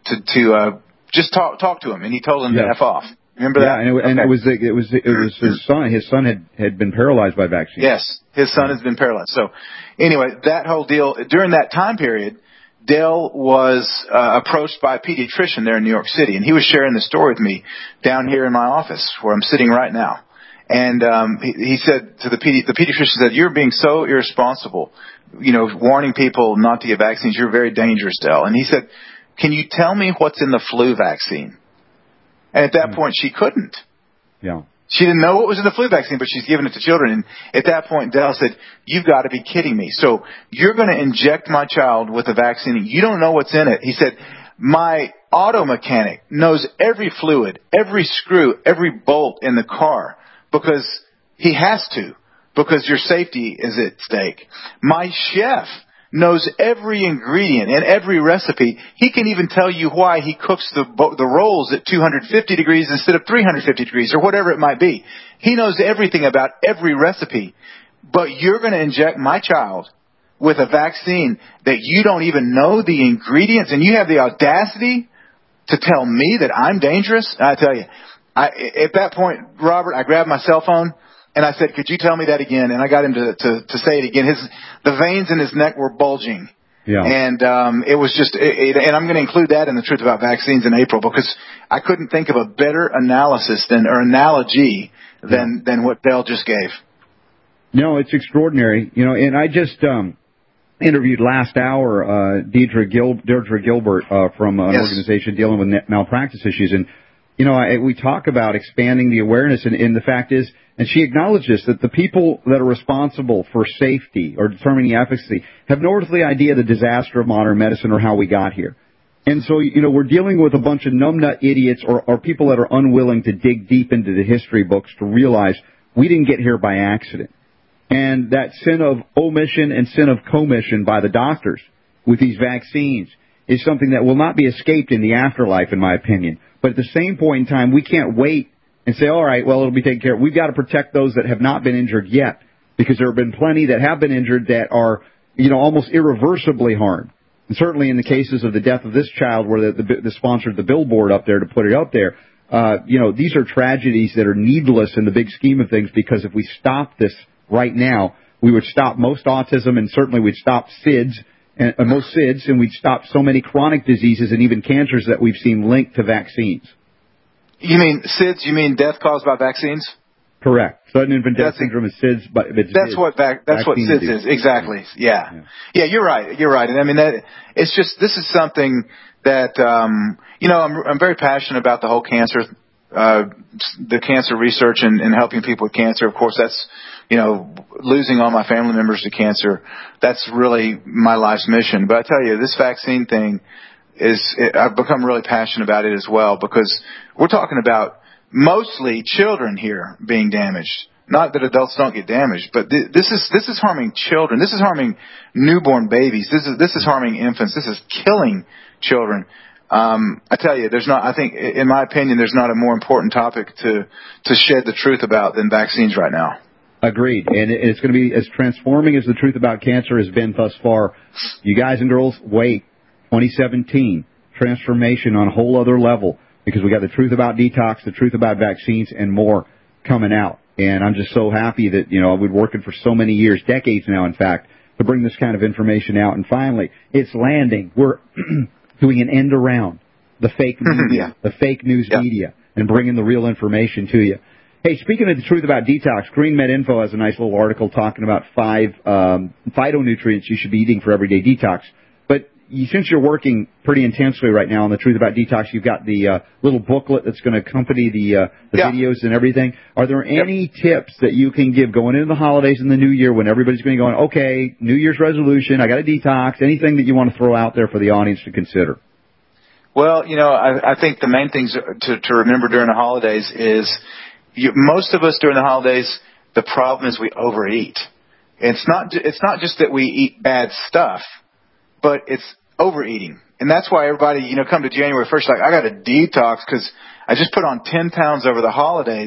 just talk to him, and he told him to F off. Remember that? And it was his son. His son had been paralyzed by vaccines. Yes, his son has been paralyzed. So anyway, that whole deal during that time period, Dale was approached by a pediatrician there in New York City, and he was sharing the story with me down here in my office where I'm sitting right now. And he said to the pediatrician said, "You're being so irresponsible, warning people not to get vaccines. You're very dangerous, Dale." And he said, "Can you tell me what's in the flu vaccine?" And at that point, she couldn't. Yeah. She didn't know what was in the flu vaccine, but she's giving it to children. And at that point, Dell said, "You've got to be kidding me. So you're going to inject my child with a vaccine and you don't know what's in it." He said, "My auto mechanic knows every fluid, every screw, every bolt in the car because he has to, because your safety is at stake. My chef knows every ingredient and every recipe. He can even tell you why he cooks the rolls at 250 degrees instead of 350 degrees or whatever it might be. He knows everything about every recipe. But you're going to inject my child with a vaccine that you don't even know the ingredients, and you have the audacity to tell me that I'm dangerous?" I tell you, at that point, Robert, I grabbed my cell phone and I said, "Could you tell me that again?" And I got him to say it again. The veins in his neck were bulging. Yeah. And it was just, and I'm going to include that in the Truth About Vaccines in April because I couldn't think of a better analysis analogy than what Dale just gave. No, it's extraordinary. And I just interviewed last hour Deirdre Gilbert from an organization dealing with malpractice issues. And, we talk about expanding the awareness, and the fact is, and she acknowledges that the people that are responsible for safety or determining efficacy have no earthly idea the disaster of modern medicine or how we got here. And so, we're dealing with a bunch of numbnut idiots or people that are unwilling to dig deep into the history books to realize we didn't get here by accident. And that sin of omission and sin of commission by the doctors with these vaccines is something that will not be escaped in the afterlife, in my opinion. But at the same point in time, we can't wait and say, all right, well, it'll be taken care of. We've got to protect those that have not been injured yet, because there have been plenty that have been injured that are, almost irreversibly harmed. And certainly in the cases of the death of this child where the sponsored the billboard up there to put it up there, these are tragedies that are needless in the big scheme of things, because if we stop this right now, we would stop most autism, and certainly we'd stop SIDS, and most SIDS, and we'd stop so many chronic diseases and even cancers that we've seen linked to vaccines. You mean SIDS? You mean death caused by vaccines? Correct. Sudden infant death syndrome is SIDS, but it's that's what SIDS is. Exactly. Yeah. You're right. And I mean it's just, this is something that I'm very passionate about the whole cancer, the cancer research and helping people with cancer. Of course, that's losing all my family members to cancer. That's really my life's mission. But I tell you, this vaccine thing I've become really passionate about it as well, because we're talking about mostly children here being damaged. Not that adults don't get damaged, but this is harming children. This is harming newborn babies. This is harming infants. This is killing children. I tell you, I think, in my opinion, there's not a more important topic to shed the truth about than vaccines right now. Agreed. And it's going to be as transforming as the truth about cancer has been thus far. You guys and girls, wait. 2017, transformation on a whole other level, because we got the truth about detox, the truth about vaccines, and more coming out. And I'm just so happy that, I've been working for so many years, decades now, in fact, to bring this kind of information out. And finally, it's landing. We're doing an end around the fake media, the fake news media, and bringing the real information to you. Hey, speaking of the truth about detox, GreenMed Info has a nice little article talking about 5 phytonutrients you should be eating for everyday detox. But since you're working pretty intensely right now on the truth about detox, you've got the little booklet that's going to accompany the videos and everything. Are there any tips that you can give going into the holidays and the new year when everybody's going to go, okay, New Year's resolution, I got a detox, anything that you want to throw out there for the audience to consider? Well, I think the main things to remember during the holidays is most of us during the holidays, the problem is we overeat. It's not just that we eat bad stuff, but it's overeating. And that's why everybody, come to January 1st, like, I got to detox because I just put on 10 pounds over the holidays.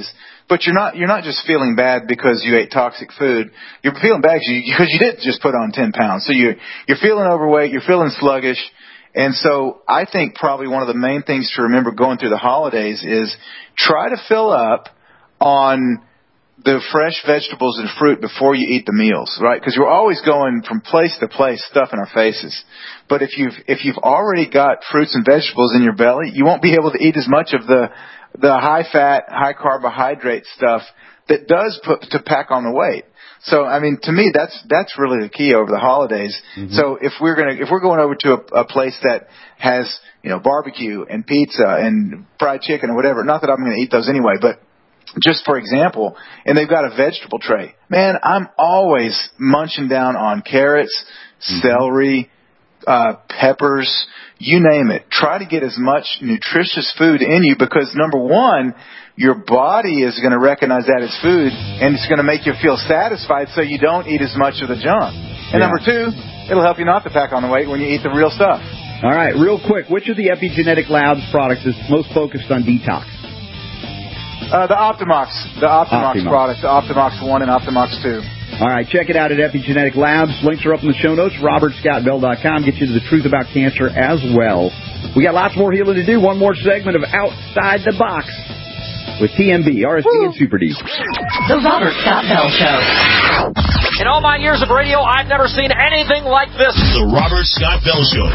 but you're not just feeling bad because you ate toxic food. You're feeling bad because you didn't just put on 10 pounds. So you're feeling overweight, you're feeling sluggish. And so I think probably one of the main things to remember going through the holidays is try to fill up on the fresh vegetables and fruit before you eat the meals, right? Because we're always going from place to place, stuffing our faces. But if you've already got fruits and vegetables in your belly, you won't be able to eat as much of the high fat, high carbohydrate stuff that does pack on the weight. So, I mean, to me, that's really the key over the holidays. Mm-hmm. So if we're going over to a place that has, barbecue and pizza and fried chicken or whatever, not that I'm going to eat those anyway, but just for example, and they've got a vegetable tray. Man, I'm always munching down on carrots, celery, peppers, you name it. Try to get as much nutritious food in you because, number one, your body is going to recognize that as food, and it's going to make you feel satisfied so you don't eat as much of the junk. And number two, it'll help you not to pack on the weight when you eat the real stuff. All right, real quick, which of the Epigenetic Labs products is most focused on detox? The Optimox products, the Optimox 1 and Optimox 2. All right, check it out at Epigenetic Labs. Links are up in the show notes, robertscottbell.com. Get you to the truth about cancer as well. We got lots more healing to do. One more segment of Outside the Box with TMB, RSD, and Super D. The Robert Scott Bell Show. In all my years of radio, I've never seen anything like this. The Robert Scott Bell Show.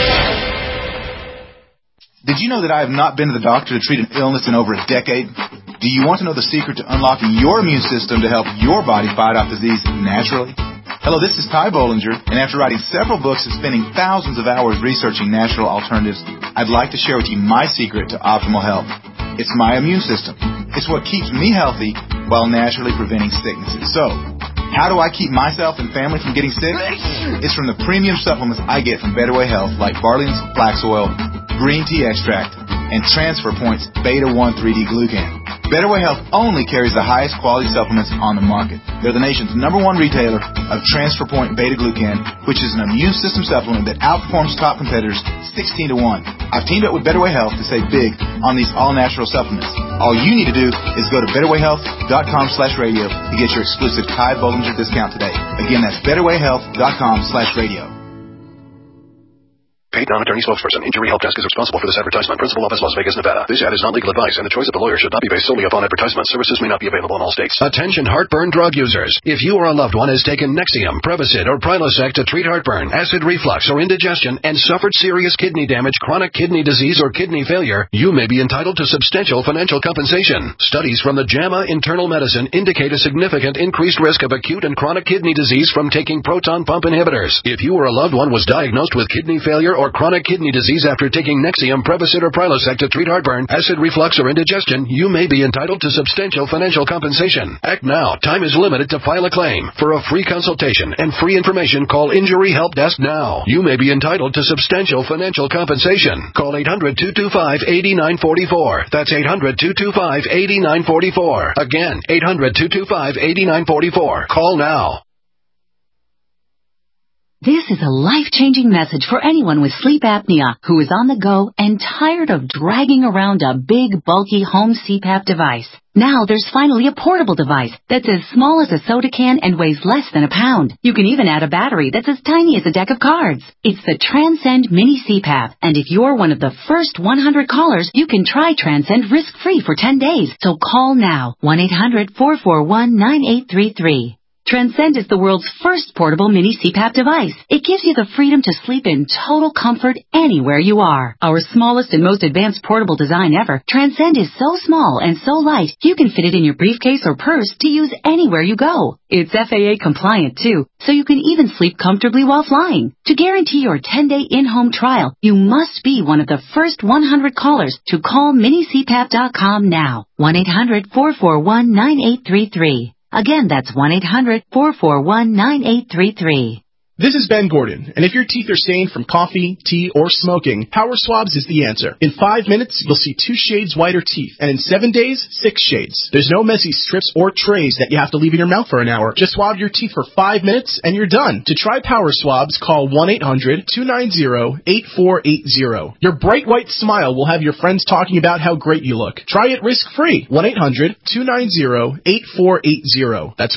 Did you know that I have not been to the doctor to treat an illness in over a decade? Do you want to know the secret to unlocking your immune system to help your body fight off disease naturally? Hello, this is Ty Bollinger, and after writing several books and spending thousands of hours researching natural alternatives, I'd like to share with you my secret to optimal health. It's my immune system. It's what keeps me healthy while naturally preventing sicknesses. So, how do I keep myself and family from getting sick? It's from the premium supplements I get from Better Way Health, like Barley's Flax Oil, Green Tea Extract, and Transfer Points Beta-1 3D Glucan. Better Way Health only carries the highest quality supplements on the market. They're the nation's #1 retailer of Transfer Point Beta Glucan, which is an immune system supplement that outperforms top competitors 16 to 1. I've teamed up with Better Way Health to save big on these all-natural supplements. All you need to do is go to betterwayhealth.com/radio to get your exclusive Ty Bollinger discount today. Again, that's betterwayhealth.com/radio. Paid non-attorney spokesperson. Injury Help Desk is responsible for this advertisement. Principal office, Las Vegas, Nevada. This ad is not legal advice, and the choice of the lawyer should not be based solely upon advertisement. Services may not be available in all states. Attention heartburn drug users. If you or a loved one has taken Nexium, Prevacid, or Prilosec to treat heartburn, acid reflux, or indigestion, and suffered serious kidney damage, chronic kidney disease, or kidney failure, you may be entitled to substantial financial compensation. Studies from the JAMA Internal Medicine indicate a significant increased risk of acute and chronic kidney disease from taking proton pump inhibitors. If you or a loved one was diagnosed with kidney failure or chronic kidney disease after taking Nexium, Prevacid, or Prilosec to treat heartburn, acid reflux, or indigestion, you may be entitled to substantial financial compensation. Act now. Time is limited to file a claim. For a free consultation and free information, call Injury Help Desk now. You may be entitled to substantial financial compensation. Call 800-225-8944. That's 800-225-8944. Again, 800-225-8944. Call now. This is a life-changing message for anyone with sleep apnea who is on the go and tired of dragging around a big, bulky home CPAP device. Now there's finally a portable device that's as small as a soda can and weighs less than a pound. You can even add a battery that's as tiny as a deck of cards. It's the Transcend Mini CPAP, and if you're one of the first 100 callers, you can try Transcend risk-free for 10 days. So call now, 1-800-441-9833. Transcend is the world's first portable mini CPAP device. It gives you the freedom to sleep in total comfort anywhere you are. Our smallest and most advanced portable design ever, Transcend is so small and so light, you can fit it in your briefcase or purse to use anywhere you go. It's FAA compliant too, so you can even sleep comfortably while flying. To guarantee your 10-day in-home trial, you must be one of the first 100 callers to call minicpap.com now. 1-800-441-9833. Again, that's 1-800-441-9833. This is Ben Gordon, and if your teeth are stained from coffee, tea, or smoking, Power Swabs is the answer. In 5 minutes, you'll see 2 shades whiter teeth, and in 7 days, 6 shades. There's no messy strips or trays that you have to leave in your mouth for an hour. Just swab your teeth for 5 minutes, and you're done. To try Power Swabs, call 1-800-290-8480. Your bright white smile will have your friends talking about how great you look. Try it risk-free. 1-800-290-8480. That's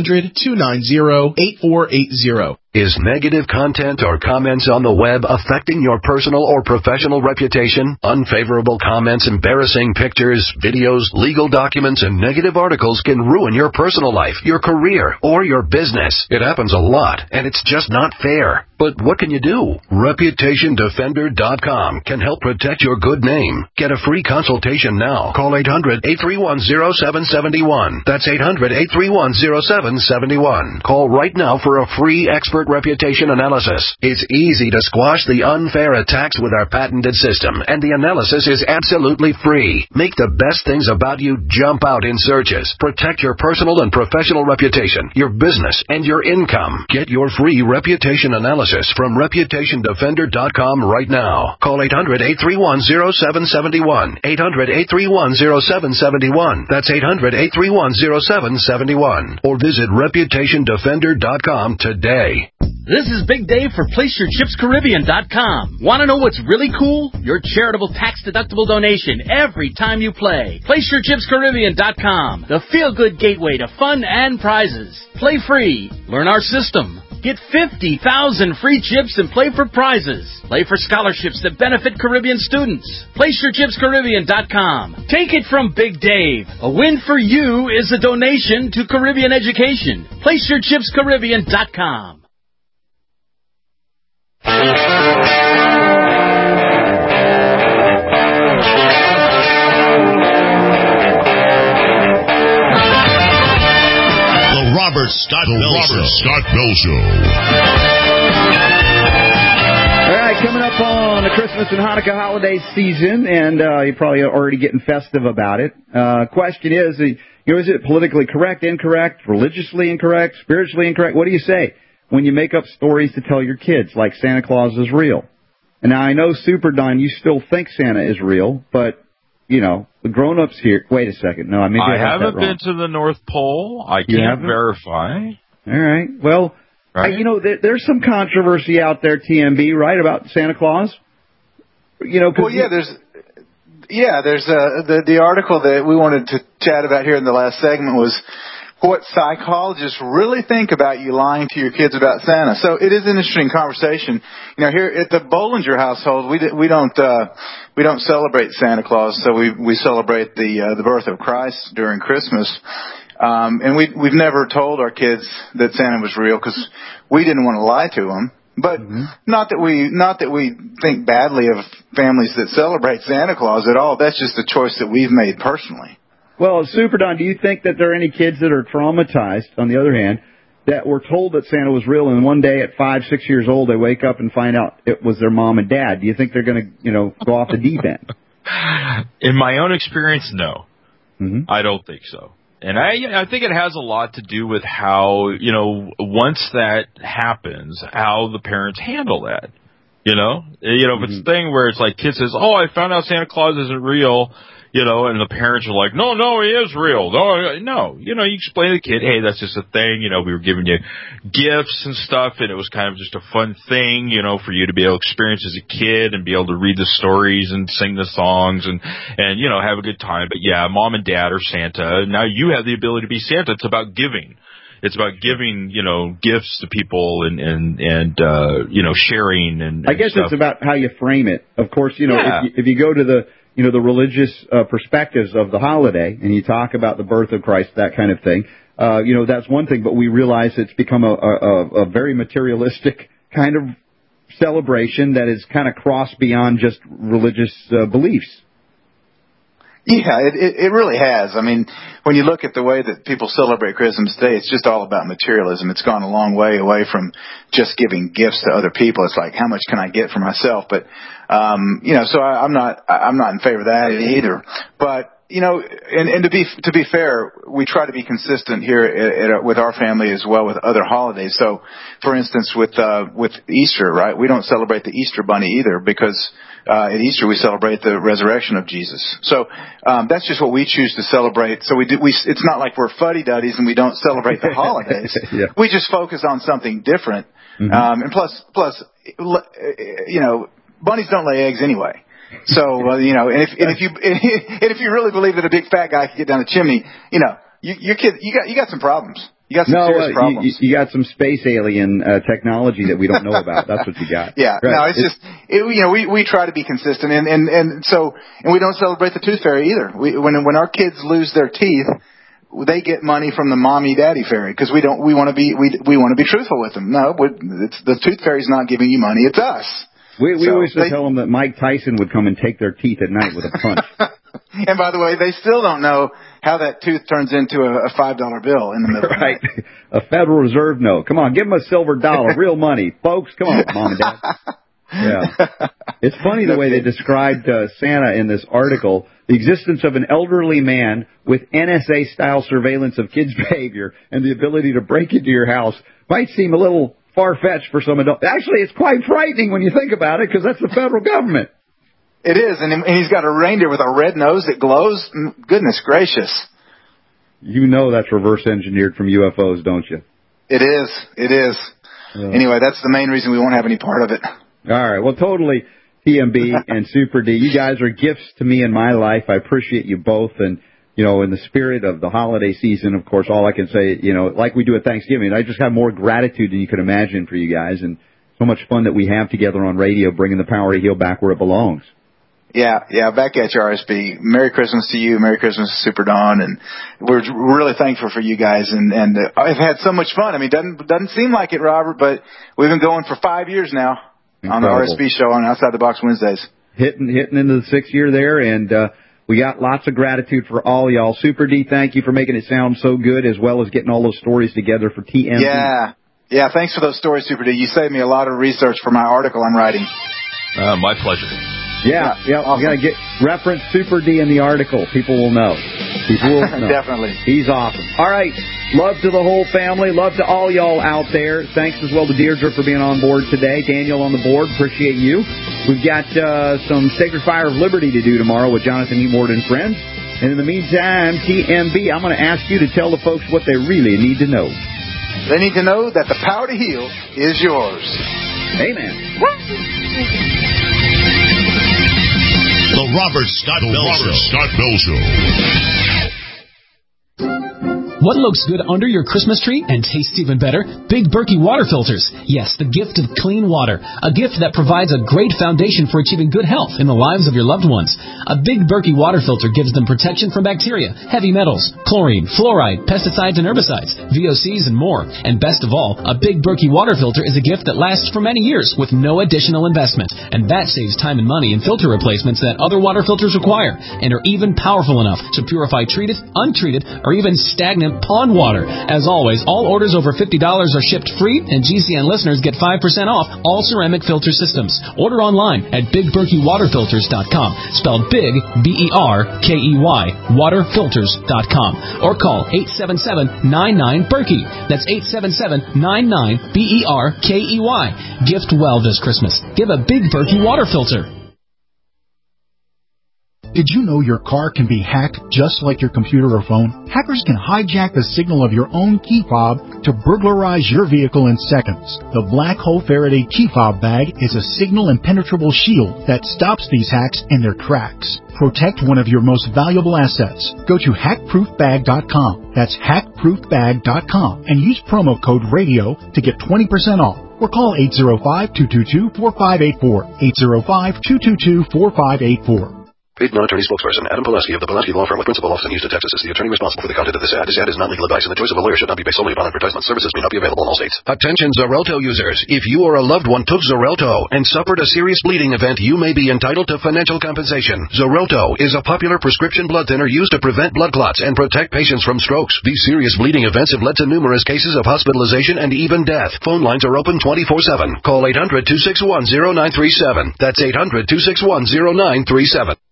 1-800-290-8480. Is negative content or comments on the web affecting your personal or professional reputation? Unfavorable comments, embarrassing pictures, videos, legal documents, and negative articles can ruin your personal life, your career, or your business. It happens a lot, and it's just not fair. But what can you do? ReputationDefender.com can help protect your good name. Get a free consultation now. Call 800-831-0771. That's 800-831-0771. Call right now for a free expert reputation analysis. It's easy to squash the unfair attacks with our patented system, and the analysis is absolutely free. Make the best things about you jump out in searches. Protect your personal and professional reputation, your business, and your income. Get your free reputation analysis from ReputationDefender.com right now. Call 800-831-0771. 800-831-0771. That's 800-831-0771. Or visit ReputationDefender.com today. This is Big Dave for PlaceYourChipsCaribbean.com. Want to know what's really cool? Your charitable tax-deductible donation every time you play. PlaceYourChipsCaribbean.com, the feel-good gateway to fun and prizes. Play free. Learn our system. Get 50,000 free chips and play for prizes. Play for scholarships that benefit Caribbean students. PlaceYourChipsCaribbean.com. Take it from Big Dave. A win for you is a donation to Caribbean education. PlaceYourChipsCaribbean.com. Robert Scott Bell Show. All right, coming up on the Christmas and Hanukkah holiday season, and you're probably already getting festive about it. Question is, is it politically correct, incorrect, religiously incorrect, spiritually incorrect? What do you say when you make up stories to tell your kids, like Santa Claus is real? And now I know, Super Don, you still think Santa is real, but you know, the grown-ups here... Wait a second. No, I haven't been to the North Pole. I can't verify. All right. Well, right? There's some controversy out there, TMB, right, about Santa Claus? There's the article that we wanted to chat about here in the last segment was what psychologists really think about you lying to your kids about Santa. So it is an interesting conversation. Here at the Bollinger household, we don't celebrate Santa Claus, so we celebrate the birth of Christ during Christmas. And we've never told our kids that Santa was real because we didn't want to lie to them. But not that we think badly of families that celebrate Santa Claus at all. That's just a choice that we've made personally. Well, Super Don, do you think that there are any kids that are traumatized, on the other hand, that were told that Santa was real, and one day at 5, 6 years old they wake up and find out it was their mom and dad? Do you think they're going to, go off the deep end? In my own experience, no. I don't think so. And I think it has a lot to do with how, once that happens, how the parents handle that. If it's a thing where it's like kid says, "Oh, I found out Santa Claus isn't real," and the parents are like, no, he is real. No, you explain to the kid, hey, that's just a thing. We were giving you gifts and stuff, and it was kind of just a fun thing, for you to be able to experience as a kid and be able to read the stories and sing the songs and have a good time. But yeah, mom and dad are Santa. Now you have the ability to be Santa. It's about giving. It's about giving, gifts to people and sharing and I guess stuff. It's about how you frame it. Of course, if you go to the religious perspectives of the holiday, and you talk about the birth of Christ, that kind of thing, that's one thing, but we realize it's become a very materialistic kind of celebration that is kind of crossed beyond just religious beliefs. Yeah, it really has. I mean, when you look at the way that people celebrate Christmas Day, it's just all about materialism. It's gone a long way away from just giving gifts to other people. It's like, how much can I get for myself? But, so I'm not in favor of that either. But you know, and to be fair, we try to be consistent here with our family as well with other holidays. So, for instance, with Easter, right? We don't celebrate the Easter bunny either because at Easter we celebrate the resurrection of Jesus. So that's just what we choose to celebrate. So it's not like we're fuddy-duddies and we don't celebrate the holidays. Yeah. We just focus on something different. Mm-hmm. And plus, you know, bunnies don't lay eggs anyway. So you know, and if you really believe that a big fat guy can get down the chimney, you know, you got some problems. You got some serious problems. You got some space alien technology that we don't know about. That's what you got. Yeah. Right. No, it's just you know, we try to be consistent, and so we don't celebrate the tooth fairy either. When our kids lose their teeth, they get money from the mommy daddy fairy because we want to be truthful with them. No, the tooth fairy's not giving you money. It's us. We always tell them that Mike Tyson would come and take their teeth at night with a punch. And by the way, they still don't know how that tooth turns into a $5 bill in the middle right. of the night. A Federal Reserve note. Come on, give them a silver dollar, real money. Folks, come on, Mom and Dad. Yeah. It's funny the way they described Santa in this article. The existence of an elderly man with NSA-style surveillance of kids' behavior and the ability to break into your house might seem a little far-fetched for some adults. Actually, it's quite frightening when you think about it because that's the federal government. It is, and he's got a reindeer with a red nose that glows. Goodness gracious. You know that's reverse engineered from UFOs, don't you? It is. Anyway, that's the main reason we won't have any part of it. All right, well, totally, TMB and Super D. You guys are gifts to me in my life. I appreciate you both, and you know, in the spirit of the holiday season, of course, all I can say, you know, like we do at Thanksgiving, I just have more gratitude than you could imagine for you guys, and so much fun that we have together on radio, bringing the power to heal back where it belongs. Yeah, back at you, RSB. Merry Christmas to you. Merry Christmas to Super Dawn, and we're really thankful for you guys, and I've had so much fun. I mean, doesn't seem like it, Robert, but we've been going for 5 years now. Incredible. On the RSB show on Outside the Box Wednesdays. Hitting into the 6th year there, and we got lots of gratitude for all y'all. Super D, thank you for making it sound so good, as well as getting all those stories together for TMB. Yeah, thanks for those stories, Super D. You saved me a lot of research for my article I'm writing. My pleasure. Yeah, awesome. We got to get reference Super D in the article. People will know. Definitely. He's awesome. All right. Love to the whole family. Love to all y'all out there. Thanks as well to Deirdre for being on board today. Daniel on the board. Appreciate you. We've got some Sacred Fire of Liberty to do tomorrow with Jonathan Emord and friends. And in the meantime, TMB, I'm going to ask you to tell the folks what they really need to know. They need to know that the power to heal is yours. Amen. The Robert Scott Bell Show. What looks good under your Christmas tree and tastes even better? Big Berkey water filters. Yes, the gift of clean water. A gift that provides a great foundation for achieving good health in the lives of your loved ones. A Big Berkey water filter gives them protection from bacteria, heavy metals, chlorine, fluoride, pesticides and herbicides, VOCs, and more. And best of all, a Big Berkey water filter is a gift that lasts for many years with no additional investment. And that saves time and money in filter replacements that other water filters require, and are even powerful enough to purify treated, untreated, or even stagnant pond water. As always, all orders over $50 are shipped free, and GCN listeners get 5% off all ceramic filter systems. Order online at BigBerkeyWaterFilters.com, spelled Big, B-E-R-K-E-Y, waterfilters.com, or call 877-99-BERKEY. That's 877-99-BERKEY. Gift well this Christmas. Give a Big Berkey water filter. Did you know your car can be hacked just like your computer or phone? Hackers can hijack the signal of your own key fob to burglarize your vehicle in seconds. The Black Hole Faraday key fob bag is a signal impenetrable shield that stops these hacks in their tracks. Protect one of your most valuable assets. Go to hackproofbag.com. That's hackproofbag.com and use promo code RADIO to get 20% off. Or call 805-222-4584. 805-222-4584. Paid non-attorney spokesperson Adam Pulaski of the Pulaski Law Firm with principal office in Houston, Texas is the attorney responsible for the content of this ad. This ad is not legal advice, and the choice of a lawyer should not be based solely upon advertisement. Services may not be available in all states. Attention Xarelto users. If you or a loved one took Xarelto and suffered a serious bleeding event, you may be entitled to financial compensation. Xarelto is a popular prescription blood thinner used to prevent blood clots and protect patients from strokes. These serious bleeding events have led to numerous cases of hospitalization and even death. Phone lines are open 24/7. Call 800-261-0937. That's 800-261-0937.